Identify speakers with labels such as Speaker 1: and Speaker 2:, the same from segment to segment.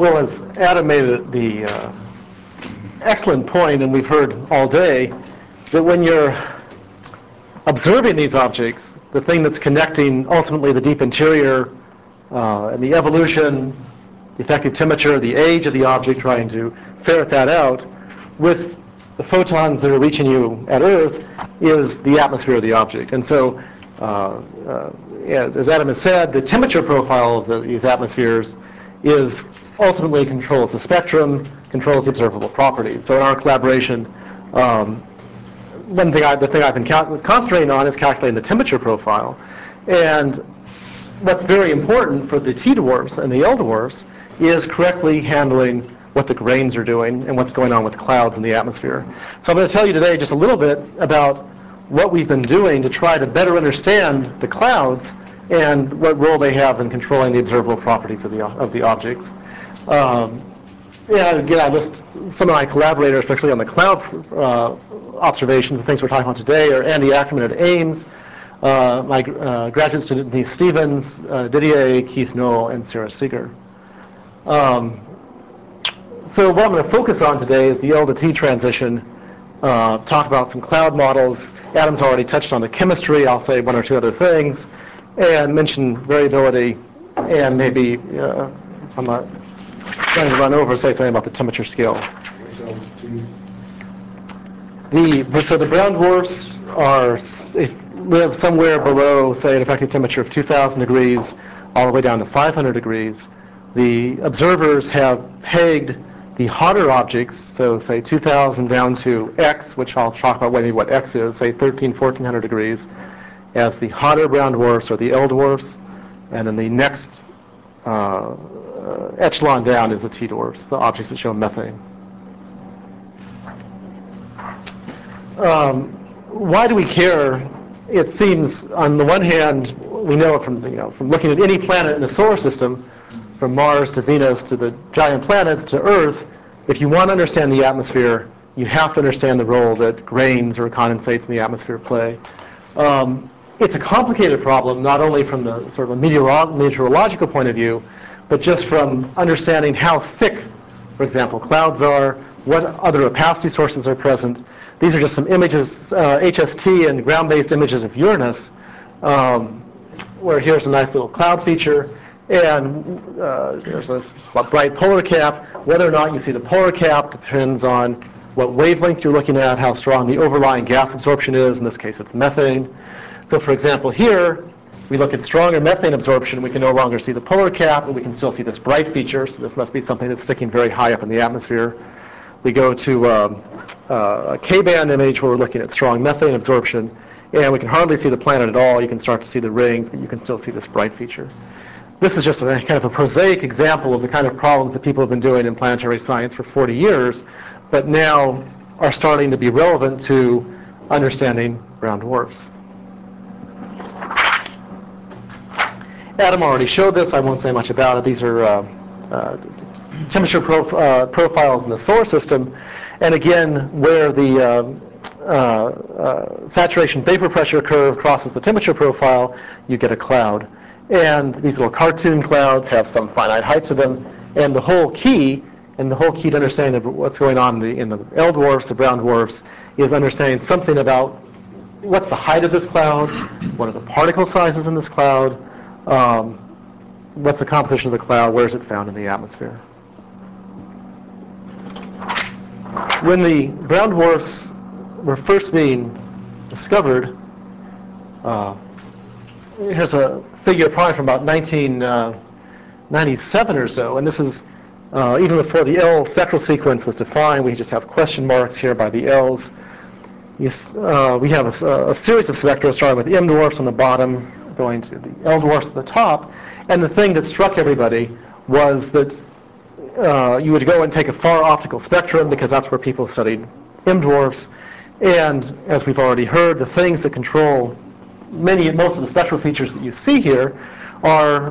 Speaker 1: Well, as Adam made the excellent point, and we've heard all day, that when you're observing these objects, the thing that's connecting ultimately the deep interior and the evolution, the effective temperature, the age of the object, trying to ferret that out, with the photons that are reaching you at Earth, is the atmosphere of the object. And so, as Adam has said, the temperature profile of these atmospheres is ultimately controls the spectrum, controls observable properties. So in our collaboration, the thing I've been concentrating on is calculating the temperature profile. And what's very important for the T-dwarfs and the L-dwarfs is correctly handling what the grains are doing and what's going on with clouds in the atmosphere. So I'm going to tell you today just a little bit about what we've been doing to try to better understand the clouds and what role they have in controlling the observable properties of the objects. Again, I list some of my collaborators, especially on the cloud observations. The things we're talking about today are Andy Ackerman at Ames, my graduate student Denise Stevens, Didier, Keith Noll, and Sarah Seeger. So what I'm going to focus on today is the L to T transition, talk about some cloud models. Adam's already touched on the chemistry. I'll say one or two other things, and mention variability, and maybe, if I'm not trying to run over, say something about the temperature scale. So the brown dwarfs live somewhere below, say, an effective temperature of 2,000 degrees, all the way down to 500 degrees. The observers have pegged the hotter objects, so say 2,000 down to X, which I'll talk about maybe what X is, say 1,400 degrees, as the hotter brown dwarfs or the L dwarfs, and then the next echelon down is the T dwarfs, the objects that show methane. Why do we care? It seems, on the one hand, we know from looking at any planet in the solar system, from Mars to Venus to the giant planets to Earth, if you want to understand the atmosphere, you have to understand the role that grains or condensates in the atmosphere play. It's a complicated problem, not only from the sort of a meteorological point of view, but just from understanding how thick, for example, clouds are, what other opacity sources are present. These are just some images, HST and ground-based images of Uranus, where here's a nice little cloud feature, and there's this bright polar cap. Whether or not you see the polar cap depends on what wavelength you're looking at, how strong the overlying gas absorption is. In this case, it's methane. So for example, here, we look at stronger methane absorption, we can no longer see the polar cap, but we can still see this bright feature, so this must be something that's sticking very high up in the atmosphere. We go to a K-band image where we're looking at strong methane absorption, and we can hardly see the planet at all. You can start to see the rings, but you can still see this bright feature. This is just a kind of a prosaic example of the kind of problems that people have been doing in planetary science for 40 years, but now are starting to be relevant to understanding brown dwarfs. Adam already showed this. I won't say much about it. These are temperature profiles in the solar system. And again, where the saturation vapor pressure curve crosses the temperature profile, you get a cloud. And these little cartoon clouds have some finite height to them. And the whole key to understanding what's going on in the L dwarfs, the brown dwarfs, is understanding something about what's the height of this cloud, what are the particle sizes in this cloud, what's the composition of the cloud, where is it found in the atmosphere. When the brown dwarfs were first being discovered, here's a figure probably from about 1997 or so, and this is even before the L spectral sequence was defined. We just have question marks here by the L's. We have a series of spectra starting with M dwarfs on the bottom, going to the L dwarfs at the top, and the thing that struck everybody was that you would go and take a far optical spectrum, because that's where people studied M dwarfs, and as we've already heard, the things that control most of the spectral features that you see here are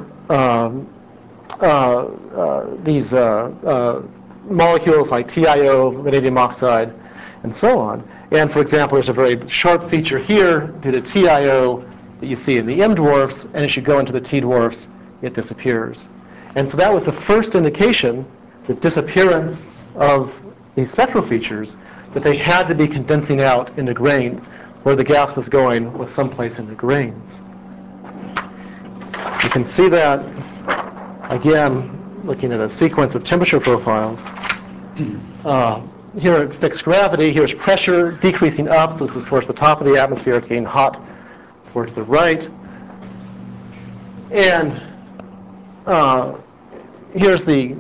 Speaker 1: these molecules like TiO, vanadium oxide, and so on. And for example, there's a very sharp feature here due to TiO that you see in the M dwarfs, and as you go into the T dwarfs, it disappears. And so that was the first indication the disappearance of these spectral features, that they had to be condensing out into grains. Where the gas was going was someplace in the grains. You can see that, again, looking at a sequence of temperature profiles. Here at fixed gravity, here's pressure decreasing up, so this is towards the top of the atmosphere. It's getting hot towards the right. And here's the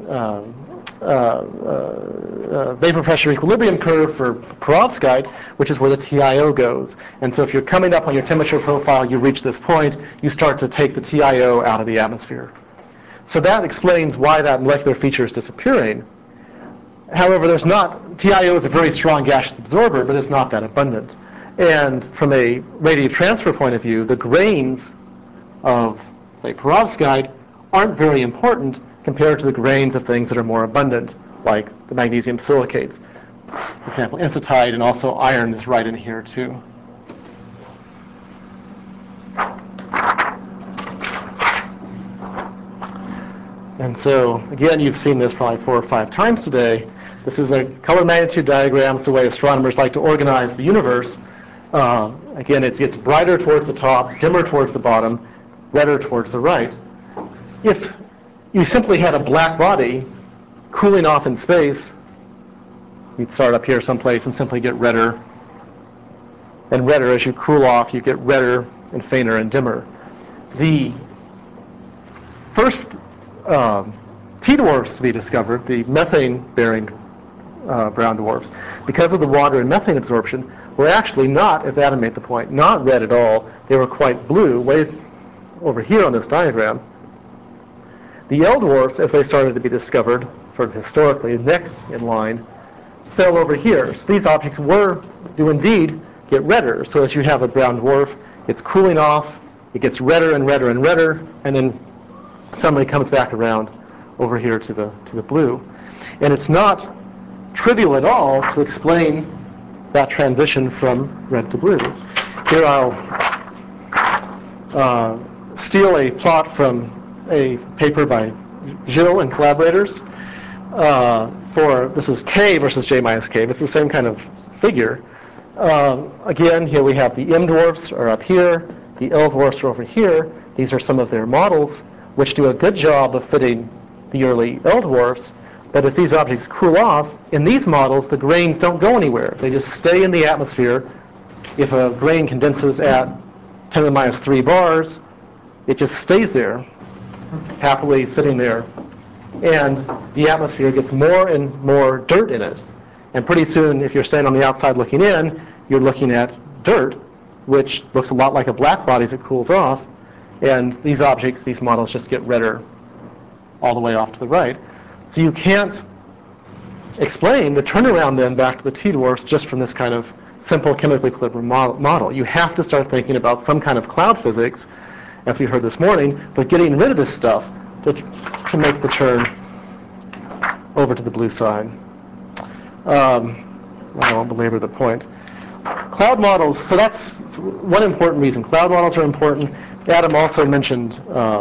Speaker 1: vapor pressure equilibrium curve for perovskite, which is where the TIO goes. And so if you're coming up on your temperature profile, you reach this point, you start to take the TIO out of the atmosphere. So that explains why that molecular feature is disappearing. However, TIO is a very strong gaseous absorber, but it's not that abundant. And from a radiative transfer point of view, the grains of, say, perovskite aren't very important compared to the grains of things that are more abundant, like the magnesium silicates. For example, incitite, and also iron is right in here too. And so, again, you've seen this probably 4 or 5 times today. This is a color magnitude diagram. It's the way astronomers like to organize the universe. Again, it gets brighter towards the top, dimmer towards the bottom, redder towards the right. If you simply had a black body cooling off in space, you'd start up here someplace and simply get redder and redder. As you cool off, you get redder and fainter and dimmer. The first T-dwarfs to be discovered, the methane-bearing brown dwarfs, because of the water and methane absorption, were actually not, as Adam made the point, not red at all. They were quite blue, way over here on this diagram. The L-dwarfs, as they started to be discovered, sort of historically, next in line, fell over here. So these objects do indeed get redder. So as you have a brown dwarf, it's cooling off, it gets redder and redder and redder, and then suddenly comes back around over here to the blue. And it's not trivial at all to explain that transition from red to blue. Here I'll steal a plot from a paper by Gilles and collaborators this is K versus J minus K. It's the same kind of figure. Again, here we have the M dwarfs are up here, the L dwarfs are over here. These are some of their models, which do a good job of fitting the early L dwarfs. But as these objects cool off, in these models, the grains don't go anywhere. They just stay in the atmosphere. If a grain condenses at 10 to the minus 3 bars, it just stays there, happily sitting there. And the atmosphere gets more and more dirt in it. And pretty soon, if you're standing on the outside looking in, you're looking at dirt, which looks a lot like a black body as it cools off. And these objects, these models, just get redder all the way off to the right. So you can't explain the turnaround then back to the T-dwarfs just from this kind of simple chemical equilibrium model. You have to start thinking about some kind of cloud physics, as we heard this morning, but getting rid of this stuff to make the turn over to the blue side. I won't belabor the point. Cloud models, so that's one important reason. Cloud models are important. Adam also mentioned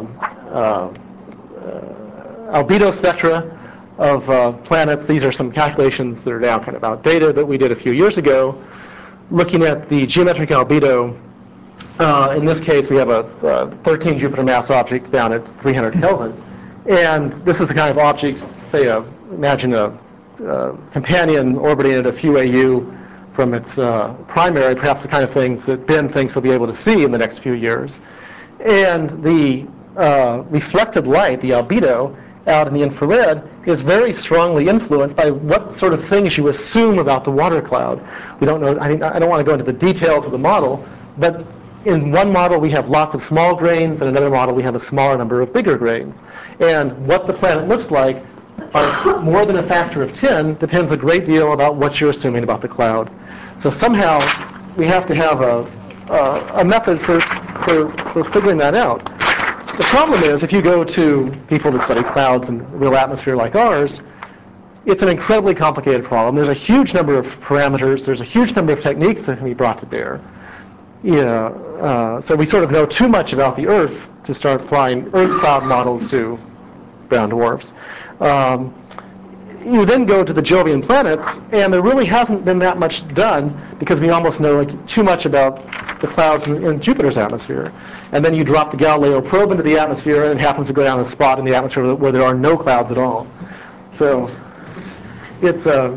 Speaker 1: albedo spectra of planets. These are some calculations that are now kind of outdated that we did a few years ago, looking at the geometric albedo. In this case, we have a 13 Jupiter mass object down at 300 Kelvin. And this is the kind of object, say, imagine a companion orbiting at a few AU from its primary, perhaps the kind of things that Ben thinks we'll be able to see in the next few years. And the reflected light, the albedo, out in the infrared is very strongly influenced by what sort of things you assume about the water cloud. We don't know, I don't want to go into the details of the model, but in one model we have lots of small grains, and another model we have a smaller number of bigger grains. And what the planet looks like, by more than a factor of 10, depends a great deal about what you're assuming about the cloud. So somehow we have to have a method for figuring that out. The problem is, if you go to people that study clouds and real atmosphere like ours, it's an incredibly complicated problem. There's a huge number of parameters. There's a huge number of techniques that can be brought to bear. So we sort of know too much about the Earth to start applying Earth cloud models to brown dwarfs. you then go to the Jovian planets, and there really hasn't been that much done because we almost know too much about the clouds in Jupiter's atmosphere. And then you drop the Galileo probe into the atmosphere, and it happens to go down a spot in the atmosphere where there are no clouds at all. So it's a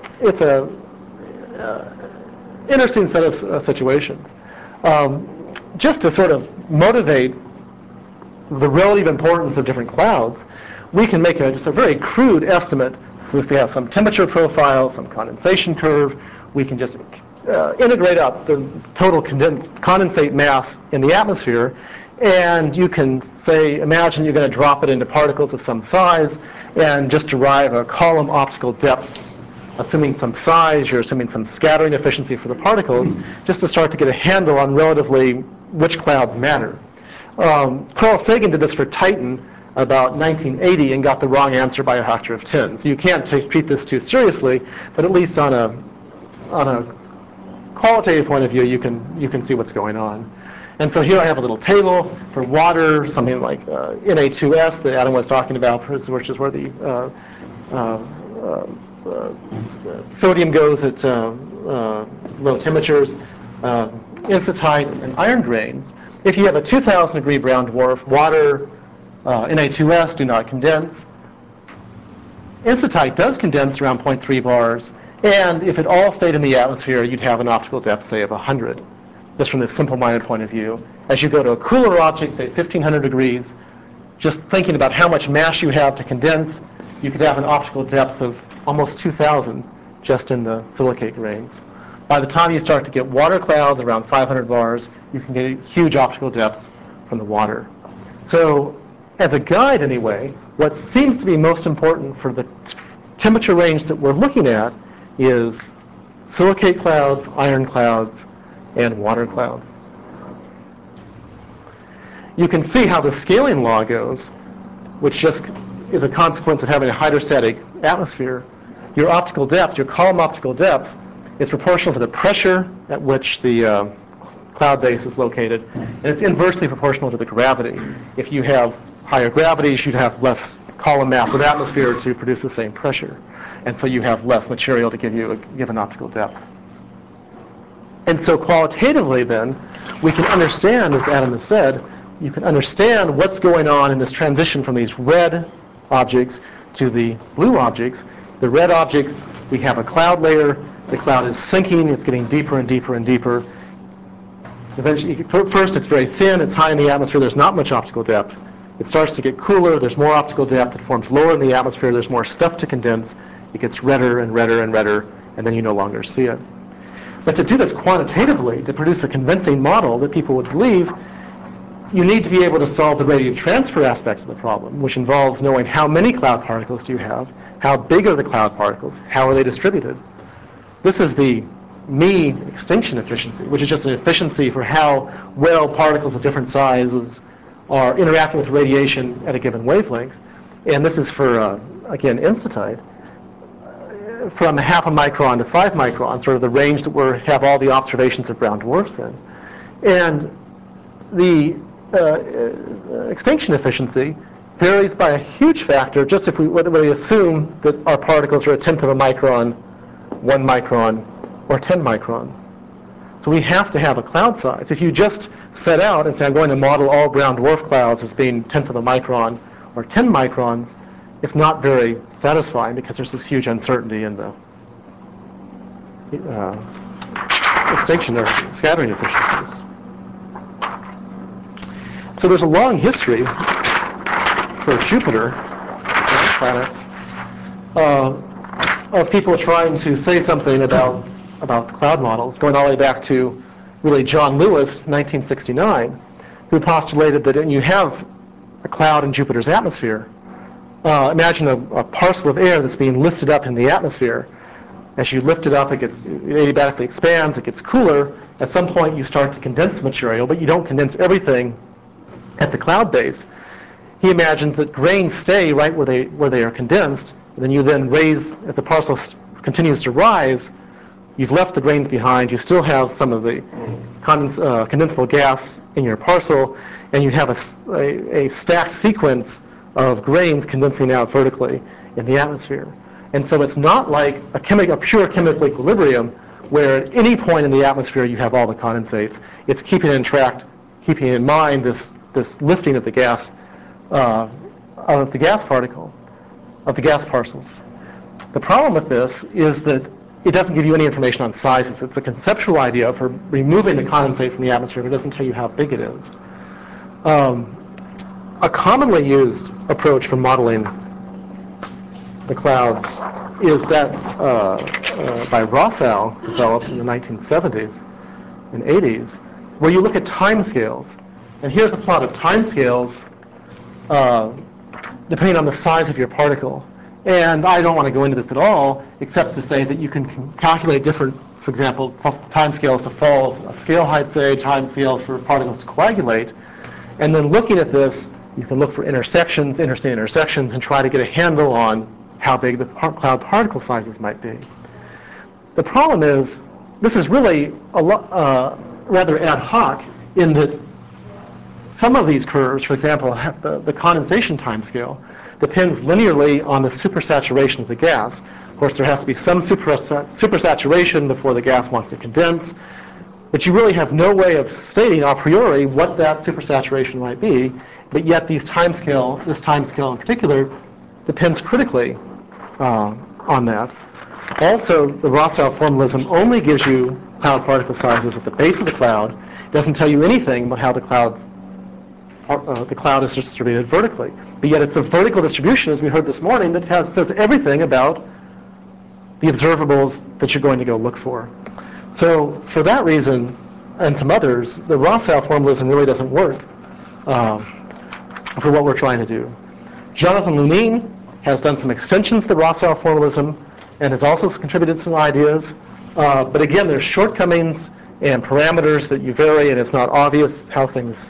Speaker 1: interesting set of situations. Just to sort of motivate the relative importance of different clouds, we can make just a very crude estimate. If we have some temperature profile, some condensation curve, we can just integrate up the total condensate mass in the atmosphere, and you can say, imagine you're going to drop it into particles of some size, and just derive a column optical depth, assuming some size, you're assuming some scattering efficiency for the particles, just to start to get a handle on relatively which clouds matter. Carl Sagan did this for Titan about 1980 and got the wrong answer by a factor of 10. So you can't treat this too seriously, but at least on a qualitative point of view, you can see what's going on. And so here I have a little table for water, something like Na2S that Adam was talking about, which is where the sodium goes at low temperatures, incitite, and iron grains. If you have a 2,000 degree brown dwarf, water, Na2S do not condense. Incitite does condense around 0.3 bars, and if it all stayed in the atmosphere, you'd have an optical depth, say, of 100, just from this simple-minded point of view. As you go to a cooler object, say 1,500 degrees, just thinking about how much mass you have to condense, you could have an optical depth of almost 2,000 just in the silicate grains. By the time you start to get water clouds around 500 bars, you can get huge optical depths from the water. So as a guide anyway, what seems to be most important for the temperature range that we're looking at is silicate clouds, iron clouds, and water clouds. You can see how the scaling law goes, which just is a consequence of having a hydrostatic atmosphere. Your optical depth, your column optical depth, is proportional to the pressure at which the cloud base is located, and it's inversely proportional to the gravity. If you have higher gravity, you should have less column mass of atmosphere to produce the same pressure, and so you have less material to give you a given optical depth. And so qualitatively then, we can understand, as Adam has said, you can understand what's going on in this transition from these red objects to the blue objects. The red objects, we have a cloud layer. The cloud is sinking. It's getting deeper and deeper and deeper. Eventually, first it's very thin. It's high in the atmosphere. There's not much optical depth. It starts to get cooler. There's more optical depth. It forms lower in the atmosphere. There's more stuff to condense. It gets redder and redder and redder, and then you no longer see it. But to do this quantitatively, to produce a convincing model that people would believe, you need to be able to solve the radiative transfer aspects of the problem, which involves knowing how many cloud particles do you have, how big are the cloud particles, how are they distributed. This is the Me extinction efficiency, which is just an efficiency for how well particles of different sizes are interacting with radiation at a given wavelength. And this is for, again, incitite, from 0.5 micron to 5 micron, sort of the range that we have all the observations of brown dwarfs in. And the extinction efficiency varies by a huge factor, just if we assume that our particles are 1/10 of a micron, 1 micron, or 10 microns. So we have to have a cloud size. If you just set out and say, I'm going to model all brown dwarf clouds as being 1/10 of a micron or 10 microns, it's not very satisfying because there's this huge uncertainty in the extinction or scattering efficiencies. So there's a long history for Jupiter and planets of people trying to say something about cloud models, going all the way back to really John Lewis, 1969, who postulated that when you have a cloud in Jupiter's atmosphere, imagine a parcel of air that's being lifted up in the atmosphere. As you lift it up, it adiabatically expands, it gets cooler. At some point, you start to condense the material, but you don't condense everything at the cloud base. He imagines that grains stay right where they are condensed, and then you then raise, as the parcel continues to rise, you've left the grains behind, you still have some of the condensable gas in your parcel, and you have a stacked sequence of grains condensing out vertically in the atmosphere. And so it's not like a pure chemical equilibrium where at any point in the atmosphere you have all the condensates. It's keeping keeping in mind this lifting of the gas particle, of the gas parcels. The problem with this is that it doesn't give you any information on sizes. It's a conceptual idea for removing the condensate from the atmosphere, but it doesn't tell you how big it is. A commonly used approach for modeling the clouds is that by Rossau, developed in the 1970s and 80s, where you look at time scales. And here's a plot of time scales depending on the size of your particle. And I don't want to go into this at all, except to say that you can calculate different, for example, time scales to fall of scale height, say, time scales for particles to coagulate. And then looking at this, you can look for intersections, interstate intersections, and try to get a handle on how big the cloud particle sizes might be. The problem is, this is really rather ad hoc in that some of these curves, for example, the condensation timescale, depends linearly on the supersaturation of the gas. Of course, there has to be some supersaturation before the gas wants to condense, but you really have no way of stating a priori what that supersaturation might be, but yet this timescale in particular depends critically on that. Also, the Rossau formalism only gives you cloud particle sizes at the base of the cloud. It doesn't tell you anything about how the cloud is distributed vertically. But yet it's the vertical distribution, as we heard this morning, that says everything about the observables that you're going to go look for. So for that reason, and some others, the Rossau formalism really doesn't work for what we're trying to do. Jonathan Lunin has done some extensions to the Rossau formalism and has also contributed some ideas. But again, there's shortcomings and parameters that you vary, and it's not obvious how things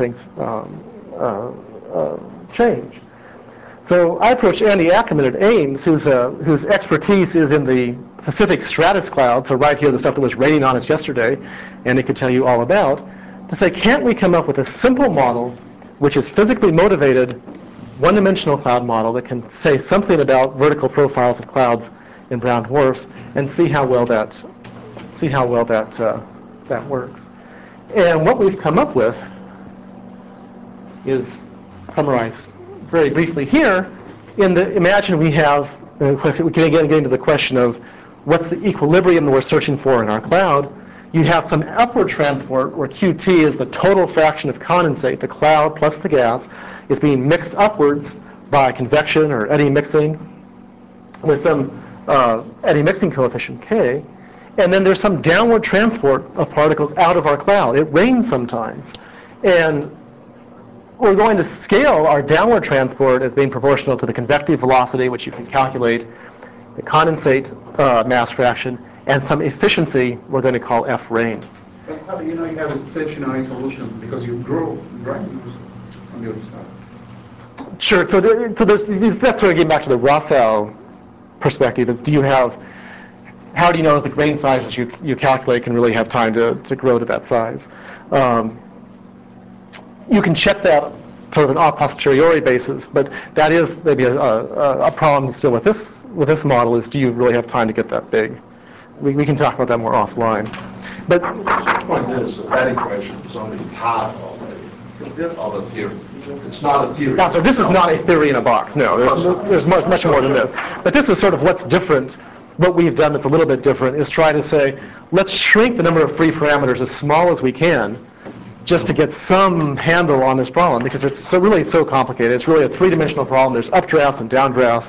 Speaker 1: change. So I approached Andy Ackerman at Ames, whose expertise is in the Pacific stratus cloud, so right here, the stuff that was raining on us yesterday, and he could tell you all about, to say, can't we come up with a simple model which is physically motivated, one-dimensional cloud model that can say something about vertical profiles of clouds in brown dwarfs, and see how well that works. And what we've come up with is summarized very briefly here. Imagine we have, we can again get into the question of what's the equilibrium that we're searching for in our cloud. You have some upward transport where QT is the total fraction of condensate, the cloud plus the gas, is being mixed upwards by convection or eddy mixing with some eddy mixing coefficient K. And then there's some downward transport of particles out of our cloud. It rains sometimes. And we're going to scale our downward transport as being proportional to the convective velocity, which you can calculate, the condensate mass fraction, and some efficiency we're going to call F rain.
Speaker 2: But how do you know you have a stationary solution? Because you grow granules on the other side.
Speaker 1: Sure. So that's sort of getting back to the Rossau perspective. Is how do you know that the grain sizes you calculate can really have time to grow to that size? You can check that sort of an a posteriori basis, but that is maybe a problem still with this model is, do you really have time to get that big? We can talk about that more offline. But
Speaker 3: the point is that equation is only part of the theory. It's not a theory.
Speaker 1: So this is not a theory in a box. No, there's much more than this. But this is sort of what's different. What we've done that's a little bit different is try to say, let's shrink the number of free parameters as small as we can just to get some handle on this problem, because it's really so complicated. It's really a three-dimensional problem. There's updrafts and downdrafts.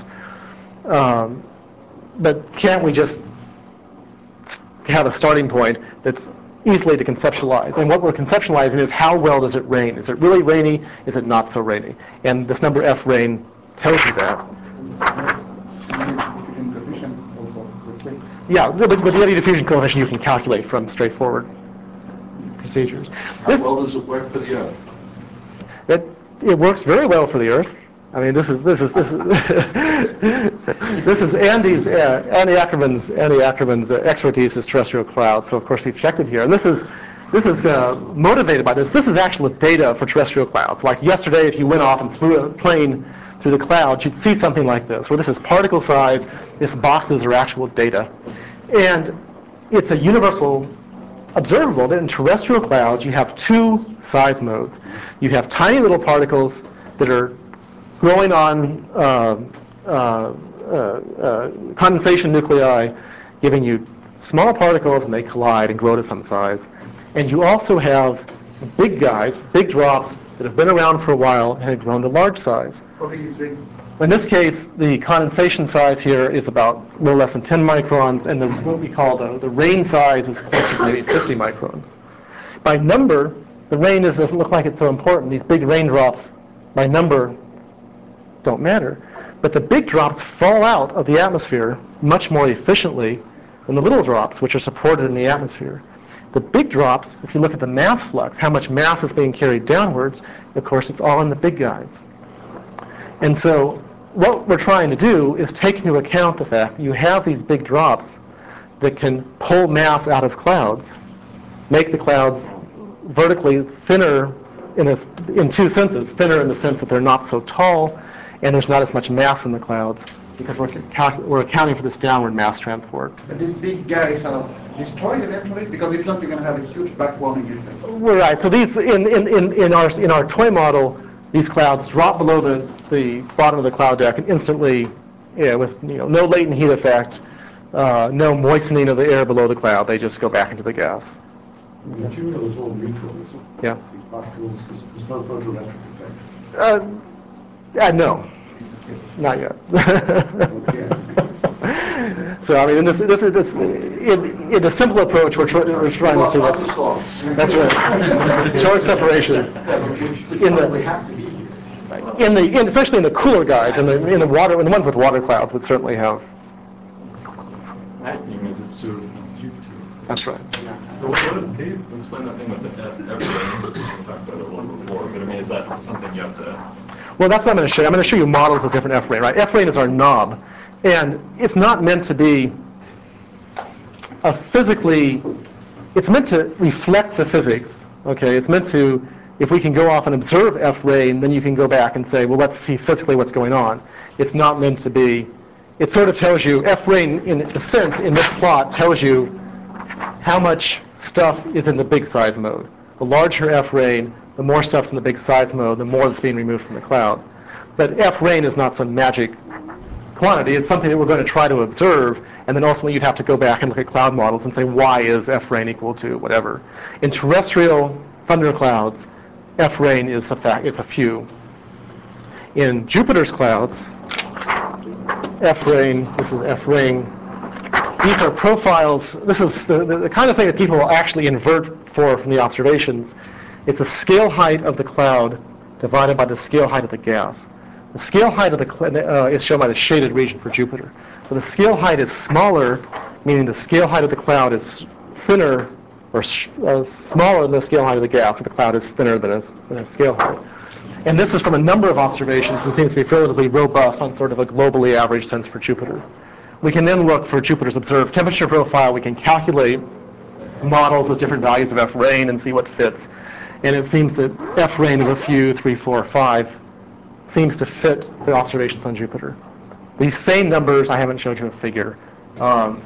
Speaker 1: But can't we just have a starting point that's easily to conceptualize? And what we're conceptualizing is, how well does it rain? Is it really rainy? Is it not so rainy? And this number F rain tells you that. Yeah, but the eddy diffusion coefficient you can calculate from straightforward procedures.
Speaker 3: How well does it work for the Earth?
Speaker 1: It works very well for the Earth. I mean, this is Andy Ackerman's expertise is terrestrial clouds. So of course we've checked it here, and this is motivated by this. This is actual data for terrestrial clouds. Like yesterday, if you went off and flew a plane through the clouds, you'd see something like this, where this is particle size, this boxes are actual data. And it's a universal observable that in terrestrial clouds you have two size modes. You have tiny little particles that are growing on condensation nuclei, giving you small particles, and they collide and grow to some size. And you also have big guys, big drops that have been around for a while and have grown to large size.
Speaker 2: How big is big?
Speaker 1: In this case, the condensation size here is about a little less than 10 microns, and what we call the rain size is closer to maybe 50 microns. By number, the rain doesn't look like it's so important. These big raindrops, by number, don't matter. But the big drops fall out of the atmosphere much more efficiently than the little drops, which are supported in the atmosphere. The big drops, if you look at the mass flux, how much mass is being carried downwards, of course, it's all in the big guys. And so what we're trying to do is take into account the fact that you have these big drops that can pull mass out of clouds, make the clouds vertically thinner in two senses. Thinner in the sense that they're not so tall and there's not as much mass in the clouds, because we're accounting for this downward mass transport.
Speaker 2: But these big guys are destroyed eventually, because if not, you're going to have a huge back warming effect.
Speaker 1: We're right. So these in our toy model, these clouds drop below the bottom of the cloud deck and instantly, with no latent heat effect, no moistening of the air below the cloud, they just go back into the gas.
Speaker 4: The material is all neutral, isn't it?
Speaker 1: Yeah.
Speaker 4: These particles, there's no photoelectric effect.
Speaker 1: No, not yet.
Speaker 4: Okay.
Speaker 1: So I mean, in the simple approach, we're trying to see what's. That's right. Charge separation.
Speaker 4: Which have to be here.
Speaker 1: Especially in the cooler guys, in the water, the ones with water clouds would certainly have.
Speaker 5: Vacuum is observed in Jupiter.
Speaker 1: That's right.
Speaker 5: So can you explain that thing with the F-ray? We talked about it a little before, but I mean, is that something you have to...
Speaker 1: Well, that's what I'm going to show you. I'm going to show you models with different F-ray, right? F-ray is our knob, and it's not meant to be it's meant to reflect the physics, okay? It's meant to, if we can go off and observe F-ray, then you can go back and say, well, let's see physically what's going on. It's not meant to be, it sort of tells you, F-ray in a sense, in this plot, tells you how much stuff is in the big size mode. The larger F-rain, the more stuff's in the big size mode, the more that's being removed from the cloud. But F-rain is not some magic quantity. It's something that we're going to try to observe, and then ultimately you'd have to go back and look at cloud models and say, why is F-rain equal to whatever? In terrestrial thunderclouds, F-rain is a few. In Jupiter's clouds, F-rain, this is F-ring. These are profiles. This is the kind of thing that people will actually invert from the observations. It's the scale height of the cloud divided by the scale height of the gas. The scale height of the cloud is shown by the shaded region for Jupiter. So the scale height is smaller, meaning the scale height of the cloud is thinner or smaller than the scale height of the gas. So the cloud is thinner than a scale height. And this is from a number of observations and seems to be relatively robust on sort of a globally average sense for Jupiter. We can then look for Jupiter's observed temperature profile. We can calculate models with different values of F-rain and see what fits. And it seems that F-rain of a few, 3, 4, 5, seems to fit the observations on Jupiter. These same numbers, I haven't showed you a figure, are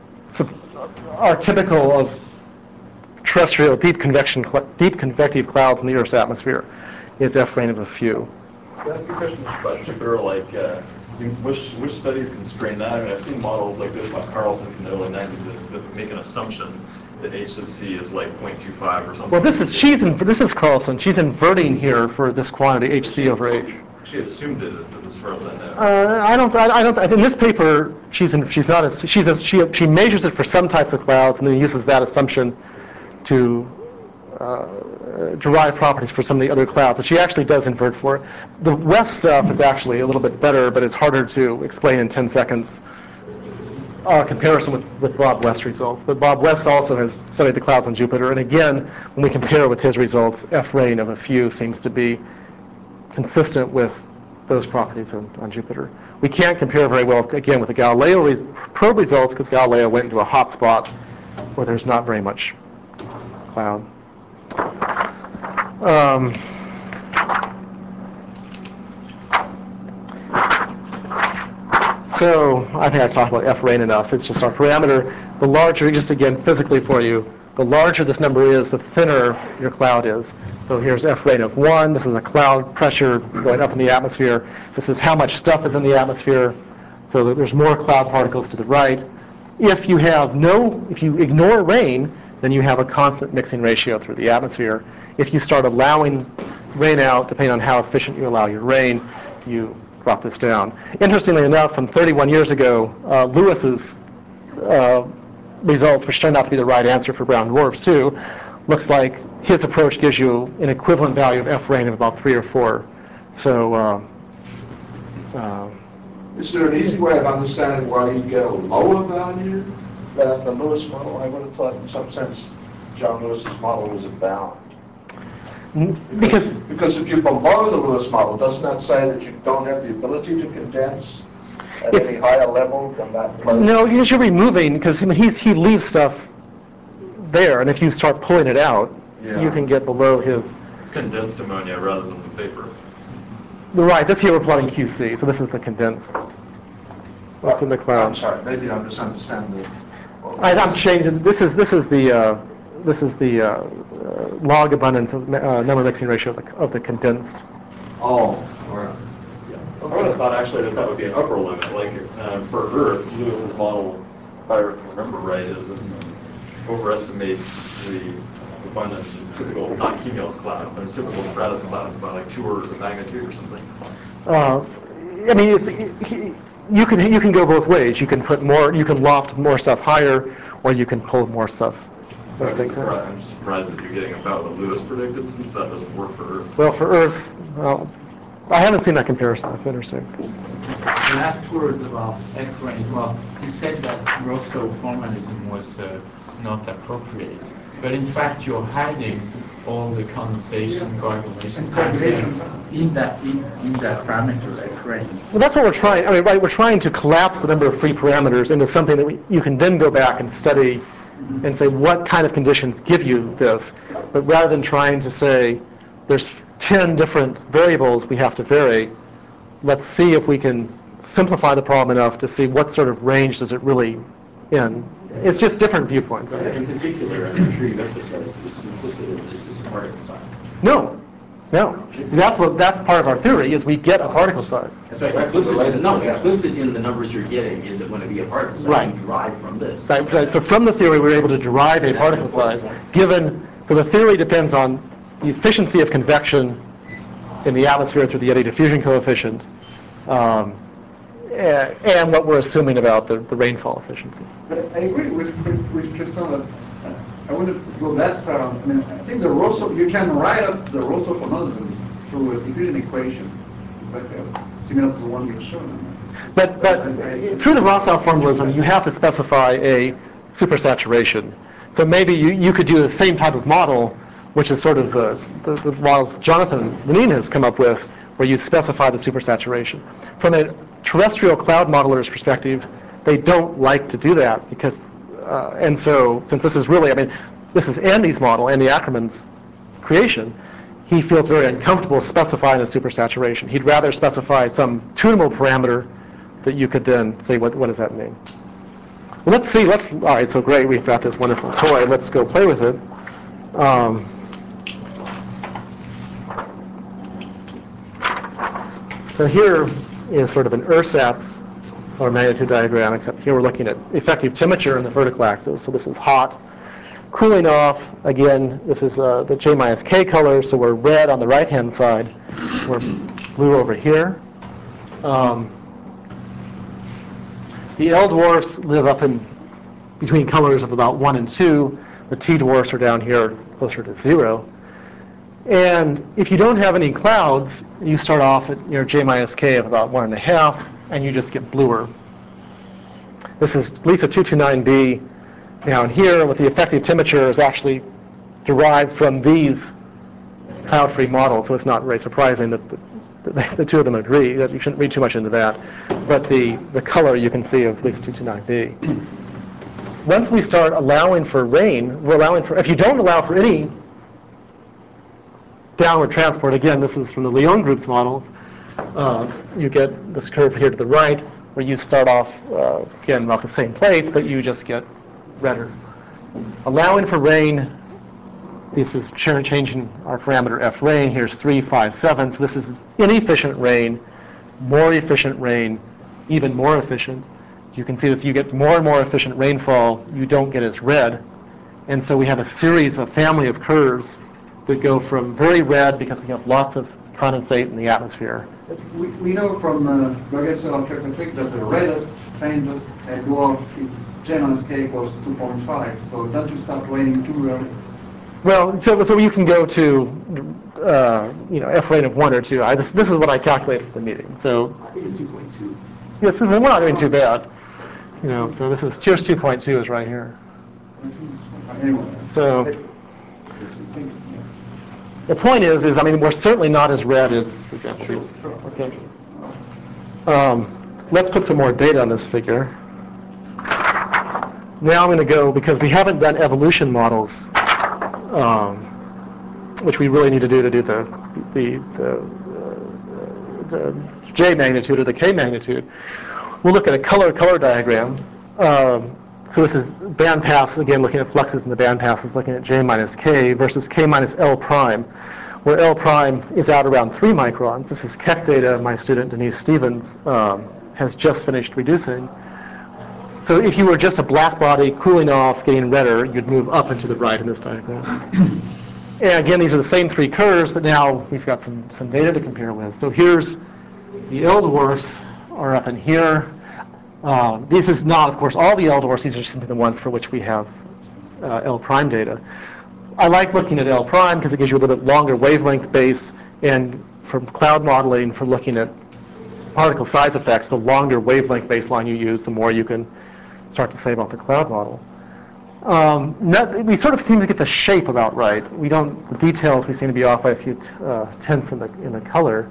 Speaker 1: typical of terrestrial deep convective clouds in the Earth's atmosphere. Is F-rain of a few.
Speaker 5: Can I ask you a question about Jupiter? Like, which studies constrain that? I mean, I've seen models like this by Carlson from the early 90s that make an assumption that H sub C is like 0.25 or something.
Speaker 1: Well, this is Carlson. She's inverting here for this quantity HC over H.
Speaker 5: She assumed it as far as I know.
Speaker 1: I don't. In this paper, she measures it for some types of clouds and then uses that assumption to derive properties for some of the other clouds. So she actually does invert for it. The West stuff is actually a little bit better, but it's harder to explain in 10 seconds. Our comparison with Bob West's results. But Bob West also has studied the clouds on Jupiter, and again, when we compare with his results, F-rain of a few seems to be consistent with those properties on Jupiter. We can't compare very well, again, with the Galileo probe results, because Galileo went into a hot spot where there's not very much cloud. So I think I've talked about F rain enough. It's just our parameter. The larger, just again physically for you, the larger this number is, the thinner your cloud is. So here's F rain of 1. This is a cloud pressure going up in the atmosphere. This is how much stuff is in the atmosphere. So there's more cloud particles to the right. If you ignore rain, then you have a constant mixing ratio through the atmosphere. If you start allowing rain out, depending on how efficient you allow your rain, you drop this down. Interestingly enough, from 31 years ago, Lewis's results, which turned out to be the right answer for brown dwarfs too, looks like his approach gives you an equivalent value of F rain of about 3 or 4. So
Speaker 3: Is there an easy way of understanding why you get a lower value than the Lewis model? I would have thought in some sense John Lewis's model was a bound.
Speaker 1: because
Speaker 3: Because if you're below the Lewis model, doesn't that say that you don't have the ability to condense at
Speaker 1: It's-
Speaker 3: any higher level than that level?
Speaker 1: no, you're removing, because he leaves stuff there, and if you start pulling it out,
Speaker 3: Yeah.
Speaker 1: you can get below his.
Speaker 5: It's condensed ammonia rather than the vapor.
Speaker 1: Right, this here we're plotting QC, so this is the condensed. What's in the cloud?
Speaker 3: I'm sorry, maybe I misunderstand the...
Speaker 1: I'm changing. This is the log abundance of number mixing ratio of the condensed.
Speaker 3: Oh, all right.
Speaker 5: I would have thought actually that would be an upper limit. Like for Earth, Lewis's model, if I remember right, is overestimates the abundance in typical, not cumulus cloud, but in typical stratus clouds by like 2 orders of magnitude or something.
Speaker 1: I mean, you can go both ways. You can put more, you can loft more stuff higher, or you can pull more stuff.
Speaker 5: I'm surprised that you're getting about what Lewis predicted, since that doesn't work for Earth.
Speaker 1: Well, for Earth, I haven't seen that comparison. That's interesting.
Speaker 4: The last word about F rain. Well, you said that Rousseau formalism was not appropriate, but in fact you're hiding all the condensation, coagulation in that parameter F rain.
Speaker 1: Well, that's what we're trying. I mean, right? We're trying to collapse the number of free parameters into something that you can then go back and study, and say what kind of conditions give you this. But rather than trying to say there's 10 different variables we have to vary, let's see if we can simplify the problem enough to see what sort of range does it really in. It's just different viewpoints.
Speaker 6: In particular, I'm sure you've emphasized the simplicity of this is particle size.
Speaker 1: No. That's part of our theory, is we get a particle size.
Speaker 6: That's right. Implicit in the numbers you're getting is it going to be a particle size
Speaker 1: Right.
Speaker 6: you derive from this.
Speaker 1: Right. So from the theory, we're able to derive a particle size. So the theory depends on the efficiency of convection in the atmosphere through the Eddy diffusion coefficient, and what we're assuming about the rainfall efficiency.
Speaker 2: But I agree with Tristan that I wouldn't go that far. I mean, I think the Rousseau, you can write up the Rousseau formalism through a diffusion equation, exactly similar to the one you've shown.
Speaker 1: But through the Rousseau formalism, you have to specify a supersaturation. So maybe you could do the same type of model, which is sort of the models Jonathan Lenin has come up with, where you specify the supersaturation. From a terrestrial cloud modeler's perspective, they don't like to do that because, and so since this is really, I mean, this is Andy's model, Andy Ackerman's creation, he feels very uncomfortable specifying a supersaturation. He'd rather specify some tunable parameter that you could then say, what does that mean? Well, let's see, all right, so great, we've got this wonderful toy, let's go play with it. So here is sort of an ersatz or magnitude diagram, except here we're looking at effective temperature in the vertical axis. So this is hot. Cooling off, again, this is the J minus K color, so we're red on the right-hand side. We're blue over here. The L dwarfs live up in between colors of about 1 and 2. The T dwarfs are down here closer to 0. And if you don't have any clouds, you start off at your J minus K of about 1.5, and you just get bluer. This is LISA 229b. Now, in here, with the effective temperature is actually derived from these cloud-free models, so it's not very surprising that the two of them agree. That you shouldn't read too much into that. But the color you can see of LISA 229b. Once we start allowing for rain, we're allowing for, if you don't allow for any downward transport, again, this is from the Lyon group's models, you get this curve here to the right. where you start off, again, about the same place, but you just get redder. Allowing for rain, this is changing our parameter f rain. Here's 3, 5, 7. So this is inefficient rain, more efficient rain, even more efficient. You can see that you get more and more efficient rainfall, you don't get as red. And so we have a series, a family of curves that go from very red because we have lots of condensate in the atmosphere.
Speaker 2: We know from Burgess trick that the reddest, faintest dwarf is J minus K equals 2.5. So don't you start raining too early?
Speaker 1: Well, so you can go to f rain of 1 or 2. This is what I calculated for the meeting. So
Speaker 6: I think it's 2.2.
Speaker 1: yes, we're not doing too bad. So this is here's 2.2 is right here.
Speaker 2: Anyway.
Speaker 1: So the point is I mean, we're certainly not as red as, for example, these. Okay. Let's put some more data on this figure. Now I'm going to go, because we haven't done evolution models, which we really need to do the J magnitude or the K magnitude. We'll look at a color diagram. So this is bandpass, again, looking at fluxes in the bandpasses, looking at J minus K versus K minus L prime, where L prime is out around 3 microns. This is Keck data my student Denise Stevens has just finished reducing. So if you were just a black body cooling off, getting redder, you'd move up and to the right in this diagram. And again, these are the same 3 curves, but now we've got some data to compare with. So here's the L dwarfs are up in here. This is not, of course, all the L dwarfs. These are simply the ones for which we have L prime data. I like looking at L prime because it gives you a little bit longer wavelength base, and from cloud modeling, for looking at particle size effects, the longer wavelength baseline you use, the more you can start to say about the cloud model. We sort of seem to get the shape about right. We don't, the details, we seem to be off by a few tenths in the color.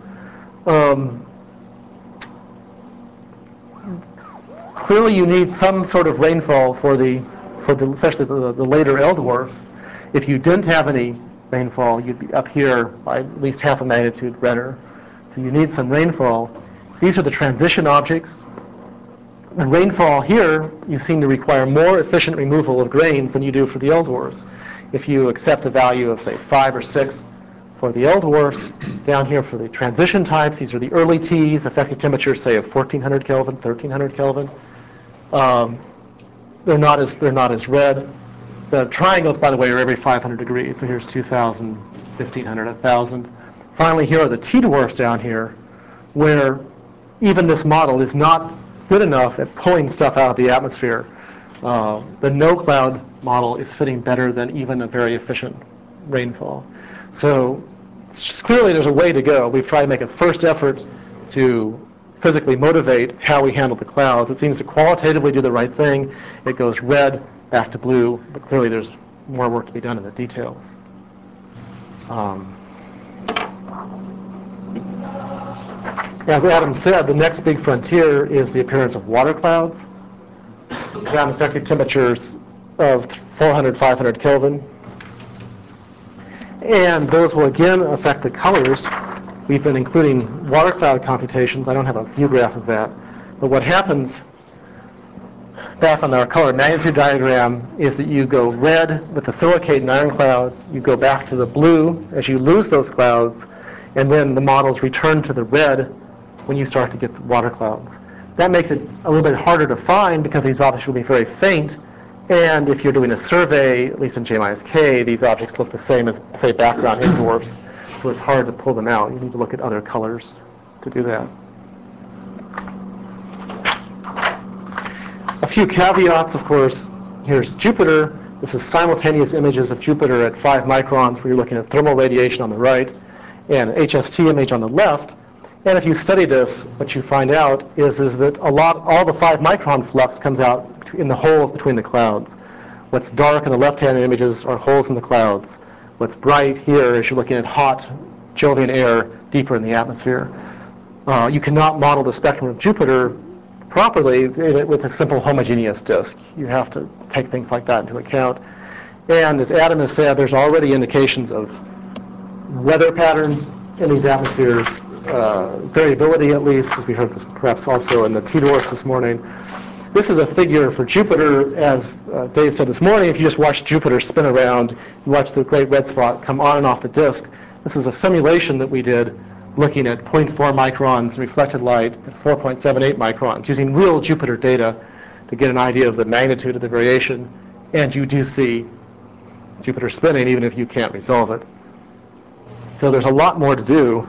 Speaker 1: Clearly, you need some sort of rainfall for the especially the later L dwarfs. If you didn't have any rainfall, you'd be up here by at least half a magnitude redder. So you need some rainfall. These are the transition objects. The rainfall here, you seem to require more efficient removal of grains than you do for the L dwarfs. If you accept a value of, say, 5 or 6 for the L dwarfs, down here for the transition types, these are the early Ts, effective temperatures, say, of 1400 Kelvin, 1300 Kelvin. They're not as red. The triangles, by the way, are every 500 degrees. So here's 2000, 1500, 1000. Finally, here are the T dwarfs down here, where even this model is not good enough at pulling stuff out of the atmosphere. The no cloud model is fitting better than even a very efficient rainfall. So clearly there's a way to go. We've tried to make a first effort to physically motivate how we handle the clouds. It seems to qualitatively do the right thing. It goes red, back to blue, but clearly there's more work to be done in the details. As Adam said, the next big frontier is the appearance of water clouds around effective temperatures of 400, 500 Kelvin. And those will again affect the colors. We've been including water cloud computations. I don't have a view graph of that. But what happens back on our color magnitude diagram is that you go red with the silicate and iron clouds. You go back to the blue as you lose those clouds. And then the models return to the red when you start to get the water clouds. That makes it a little bit harder to find because these objects will be very faint. And if you're doing a survey, at least in J minus K, these objects look the same as, say, background N dwarfs. So it's hard to pull them out. You need to look at other colors to do that. A few caveats, of course. Here's Jupiter. This is simultaneous images of Jupiter at 5 microns, where you're looking at thermal radiation on the right and HST image on the left. And if you study this, what you find out is that all the 5 micron flux comes out in the holes between the clouds. What's dark in the left-hand images are holes in the clouds. What's bright here is you're looking at hot Jovian air deeper in the atmosphere. You cannot model the spectrum of Jupiter properly with a simple homogeneous disk. You have to take things like that into account. And as Adam has said, there's already indications of weather patterns in these atmospheres variability, at least, as we heard this perhaps also in the TDORS this morning. This is a figure for Jupiter, as Dave said this morning. If you just watch Jupiter spin around, you watch the great red spot come on and off the disk. This is a simulation that we did looking at 0.4 microns reflected light at 4.78 microns, using real Jupiter data to get an idea of the magnitude of the variation. And you do see Jupiter spinning, even if you can't resolve it. So there's a lot more to do.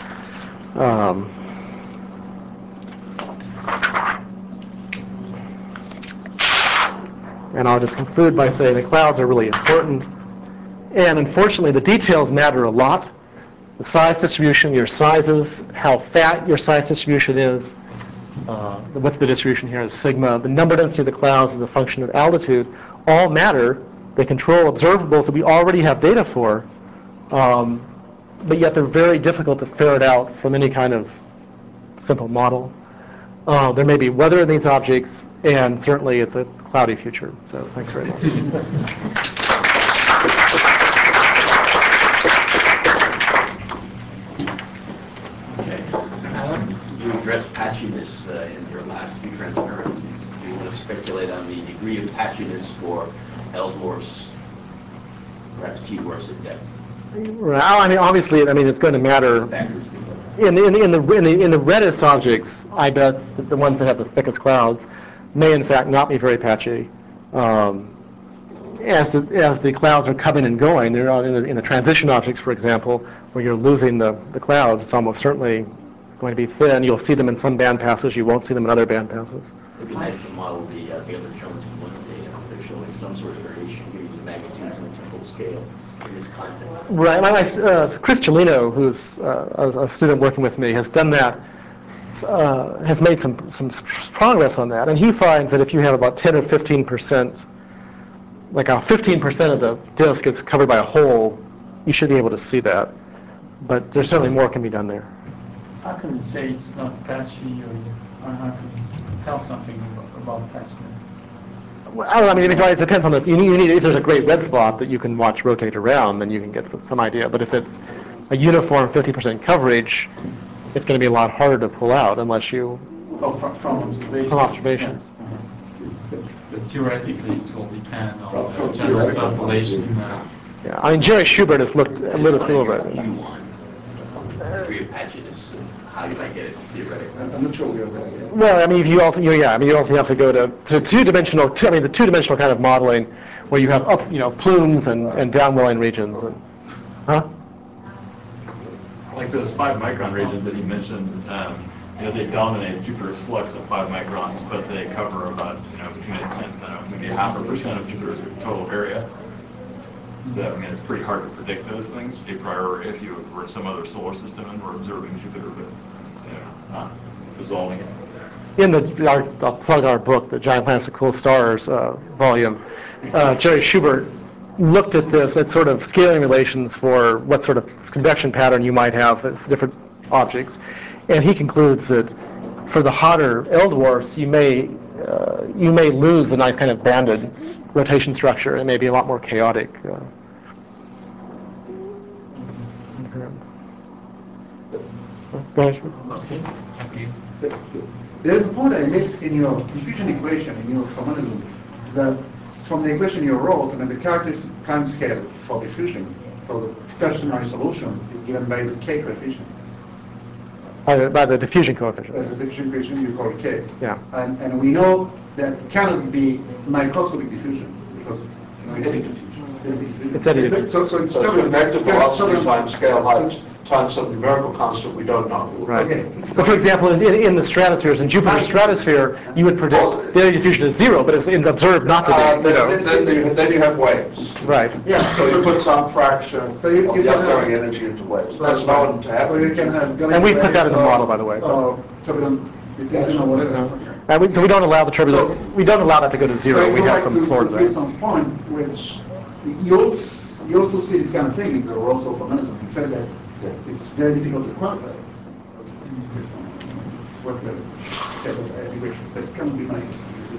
Speaker 1: And I'll just conclude by saying the clouds are really important. And unfortunately, the details matter a lot. The size distribution, your sizes, how fat your size distribution is, the width of the distribution here is sigma. The number density of the clouds is a function of altitude. All matter. They control observables that we already have data for. But yet they're very difficult to ferret out from any kind of simple model. There may be weather in these objects, and certainly it's a cloudy future. So thanks very much.
Speaker 6: Okay. You addressed patchiness in your last few transparencies. Do you want to speculate on the degree of patchiness for L-dwarfs, perhaps T-dwarfs at depth?
Speaker 1: Well, I mean, obviously, it's going to matter. In the reddest objects, I bet the ones that have the thickest clouds may, in fact, not be very patchy. As the clouds are coming and going, they're in the transition objects, for example, where you're losing the clouds, it's almost certainly going to be thin. You'll see them in some band passes. You won't see them in other band passes.
Speaker 6: It'd be nice to model the Baylor-Jones one data. They're showing some sort of variation, maybe the magnitudes on a typical scale in this context.
Speaker 1: Right. Chris Cellino, who's a student working with me, has done that. Has made some progress on that, and he finds that if you have about 10 or 15%, like 15% of the disk is covered by a hole, you should be able to see that. But there's certainly more can be done there.
Speaker 4: How can you say it's not patchy, or how can you tell something about patchiness?
Speaker 1: Well, I don't know, it depends on this. You need if there's a great red spot that you can watch rotate around, then you can get some idea. But if it's a uniform 50% coverage, it's going to be a lot harder to pull out unless you...
Speaker 4: Oh, from observation.
Speaker 1: From observation.
Speaker 4: Yeah. But theoretically, it will depend on the general circulation.
Speaker 1: Yeah, I mean, Jerry Schubert has looked a little bit.
Speaker 6: You want degree of patchiness and how you might get it theoretically.
Speaker 2: I'm not sure we have that yet.
Speaker 1: Well, I mean, you also have to go to two-dimensional. The two-dimensional kind of modeling, where you have plumes and downwelling regions.
Speaker 5: Like those 5 micron regions that he mentioned, they dominate Jupiter's flux at 5 microns, but they cover about between a tenth and maybe 0.5% of Jupiter's total area. So it's pretty hard to predict those things a priori if you were in some other solar system and were observing Jupiter, but not resolving it.
Speaker 1: I'll plug our book, the Giant Planets and Cool Stars volume. Jerry Schubert looked at this at sort of scaling relations for what sort of convection pattern you might have for different objects, and he concludes that for the hotter L dwarfs, you may lose the nice kind of banded rotation structure and maybe a lot more chaotic. Go ahead.
Speaker 4: Okay, thank you.
Speaker 2: There's a point I missed in your diffusion equation, in your formalism, that from the equation you wrote, the characteristic time scale for diffusion, for the stationary solution, is given by the K coefficient.
Speaker 1: By the diffusion coefficient.
Speaker 2: The diffusion coefficient you call K.
Speaker 1: Yeah.
Speaker 2: And we know that it cannot be microscopic diffusion, because it's eddy diffusion.
Speaker 1: It's eddy diffusion.
Speaker 2: So it's
Speaker 3: effective velocity times scale height times some numerical constant we don't know.
Speaker 1: Right.
Speaker 2: Okay.
Speaker 1: But for example, in the stratospheres, in Jupiter's stratosphere, you would predict the eddy diffusion is 0, but it's observed not to be.
Speaker 3: Then you have waves.
Speaker 1: Right.
Speaker 2: Yeah.
Speaker 3: So you put some fraction of
Speaker 2: So you
Speaker 3: the
Speaker 2: can
Speaker 3: outgoing
Speaker 2: have-
Speaker 3: energy into waves. That's known to
Speaker 2: So
Speaker 3: happen.
Speaker 2: you can have
Speaker 1: And we put that in the model, by the way.
Speaker 2: Turbulent diffusion or whatever.
Speaker 1: And so we don't allow the turbulent. We don't allow that to go to 0. We have some floor to that.
Speaker 2: Kristian's point, which you also see this kind of thing in the Rosso formalism, except that it's very difficult to quantify. It's what the equation, but it can be managed.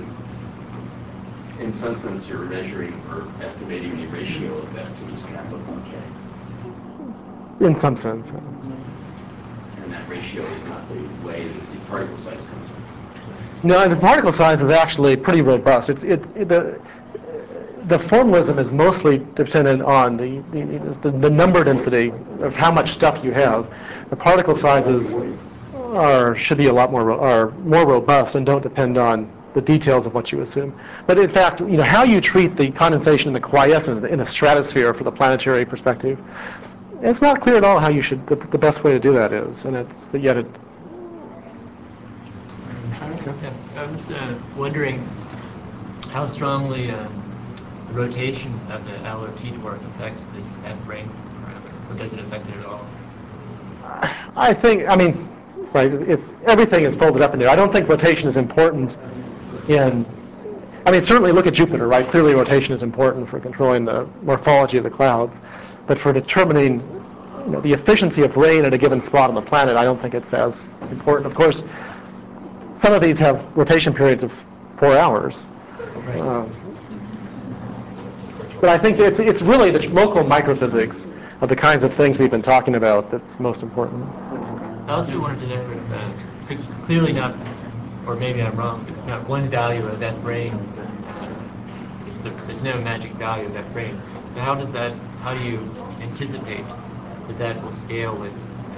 Speaker 6: In some sense, you're measuring or estimating the ratio of F to this capital K.
Speaker 1: In some sense.
Speaker 6: And and that ratio is not the way that the particle size comes in.
Speaker 1: No, the particle size is actually pretty robust. The formalism is mostly dependent on the number density of how much stuff you have. The particle sizes should be a lot more robust and don't depend on the details of what you assume. But in fact, how you treat the condensation and the quiescence in a stratosphere for the planetary perspective, it's not clear at all how you should. The best way to do that is, but yet it.
Speaker 7: I was wondering how strongly the rotation of the L or T dwarf affects this F ring parameter, or does it affect it at all?
Speaker 1: Right, everything is folded up in there. I don't think rotation is important certainly look at Jupiter, right? Clearly rotation is important for controlling the morphology of the clouds, but for determining the efficiency of rain at a given spot on the planet, I don't think it's as important. Of course, some of these have rotation periods of 4 hours.
Speaker 7: Right.
Speaker 1: But I think it's really the local microphysics of the kinds of things we've been talking about that's most important.
Speaker 7: I also wanted to know if, so clearly not, or maybe I'm wrong, but not one value of that ring, there's no magic value of that ring. So how do you anticipate that will scale with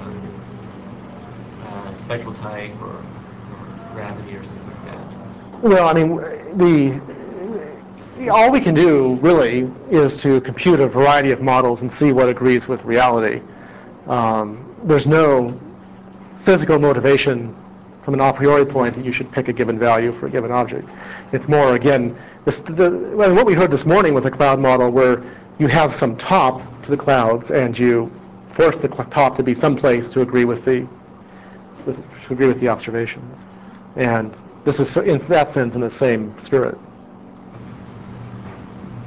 Speaker 7: spectral type or gravity or something like that?
Speaker 1: Well, all we can do really is to compute a variety of models and see what agrees with reality. There's no physical motivation from an a priori point that you should pick a given value for a given object. It's more, again, what we heard this morning was a cloud model where you have some top to the clouds and you force the top to be someplace to agree with the observations. And this is, in that sense, in the same spirit.